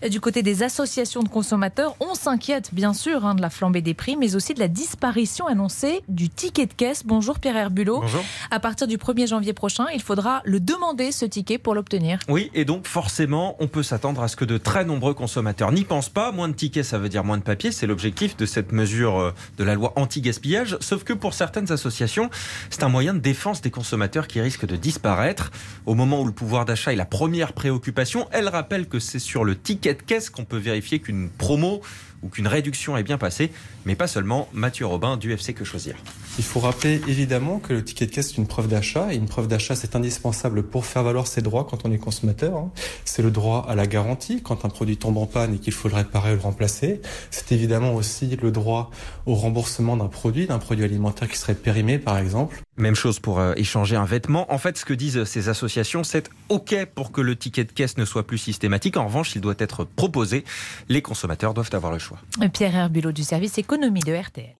Du côté des associations de consommateurs, on s'inquiète bien sûr de la flambée des prix, mais aussi de la disparition annoncée du ticket de caisse. Bonjour Pierre Herbulot. Bonjour. À partir du 1er janvier prochain, il faudra le demander, ce ticket, pour l'obtenir. Oui, et donc forcément, on peut s'attendre à ce que de très nombreux consommateurs n'y pensent pas. Moins de tickets, ça veut dire moins de papier. C'est l'objectif de cette mesure de la loi anti-gaspillage. Sauf que pour certaines associations, c'est un moyen de défense des consommateurs qui risque de disparaître. Au moment où le pouvoir d'achat est la première préoccupation, elle rappelle que c'est sur le ticket de caisse qu'on peut vérifier qu'une promo ou qu'une réduction est bien passée, mais pas seulement. Mathieu Robin du FC Que Choisir. Il faut rappeler évidemment que le ticket de caisse est une preuve d'achat, et une preuve d'achat c'est indispensable pour faire valoir ses droits quand on est consommateur. C'est le droit à la garantie quand un produit tombe en panne et qu'il faut le réparer ou le remplacer. C'est évidemment aussi le droit au remboursement d'un produit alimentaire qui serait périmé par exemple. Même chose pour échanger un vêtement. En fait, ce que disent ces associations, c'est OK pour que le ticket de caisse ne soit plus systématique. En revanche, il doit être proposé. Les consommateurs doivent avoir le choix. Pierre Herbulot du service économie de RTL.